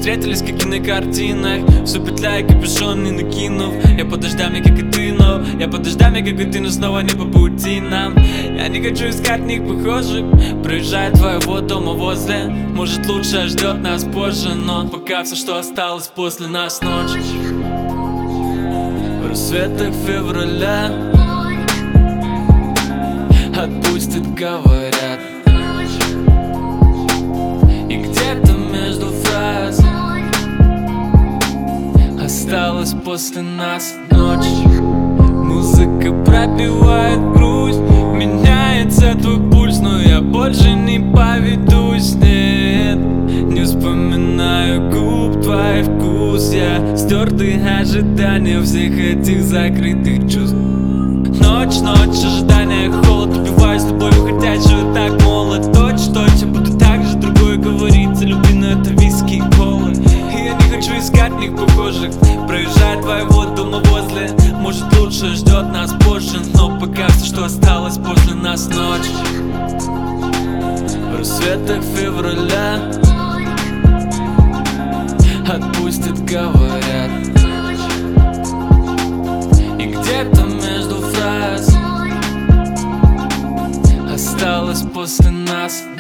встретились как и на картинах, все петля и капюшон не накинув. Я под дождями, как и ты, но я под дождями, как и ты, но снова не по пути нам. Я не хочу искать в них похожих. Проезжает твоего дома возле. Может, лучше ждет нас позже, но пока все, что осталось после нас, ночь. В рассветах февраля отпустит, говорят. И где-то между фраз осталась после нас ночь. Музыка пробивает грусть, меняется твой пульс, но я больше не поведусь, нет. Не вспоминаю губ, твой вкус, я стертый ожидания всех этих закрытых чувств. Ночь, ночь, ожидания, холод, убиваюсь любовью, хотя живу так молод. Точь, я буду так же, другое говорится, люби, но это виски и кола. И я не хочу искать в них похожих. Проезжает твоего дома возле. Может, лучше ждет нас позже, но пока все, что осталось после нас, ночь. В рассветах февраля отпустит, говорят. И где-то между фраз осталось после нас